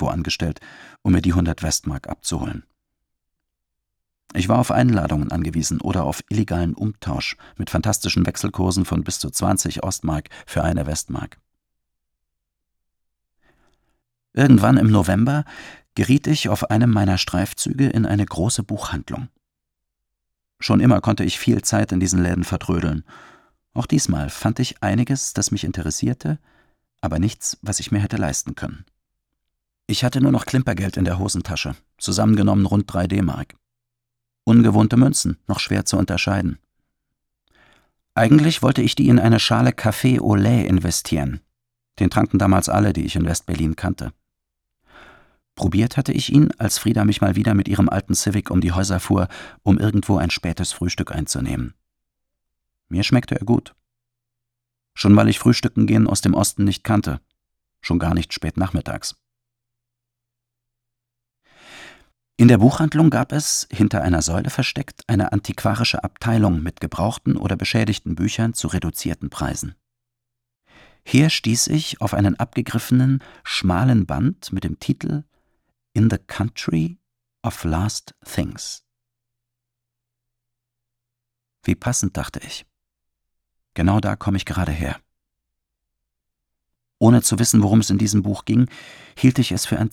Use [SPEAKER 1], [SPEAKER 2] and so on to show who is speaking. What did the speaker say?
[SPEAKER 1] Nordpol angestellt, um mir die 100 Westmark abzuholen. Ich war auf Einladungen angewiesen oder auf illegalen Umtausch mit fantastischen Wechselkursen von bis zu 20 Ostmark für eine Westmark. Irgendwann im November geriet ich auf einem meiner Streifzüge in eine große Buchhandlung. Schon immer konnte ich viel Zeit in diesen Läden vertrödeln. Auch diesmal fand ich einiges, das mich interessierte, aber nichts, was ich mir hätte leisten können. Ich hatte nur noch Klimpergeld in der Hosentasche, zusammengenommen rund 3 D-Mark. Ungewohnte Münzen, noch schwer zu unterscheiden. Eigentlich wollte ich die in eine Schale Café au lait investieren. Den tranken damals alle, die ich in West-Berlin kannte. Probiert hatte ich ihn, als Frieda mich mal wieder mit ihrem alten Civic um die Häuser fuhr, um irgendwo ein spätes Frühstück einzunehmen. Mir schmeckte er gut. Schon weil ich Frühstücken gehen aus dem Osten nicht kannte. Schon gar nicht spät nachmittags. In der Buchhandlung gab es, hinter einer Säule versteckt, eine antiquarische Abteilung mit gebrauchten oder beschädigten Büchern zu reduzierten Preisen. Hier stieß ich auf einen abgegriffenen, schmalen Band mit dem Titel »In the Country of Last Things«. Wie passend, dachte ich. Genau da komme ich gerade her. Ohne zu wissen, worum es in diesem Buch ging, hielt ich es für ein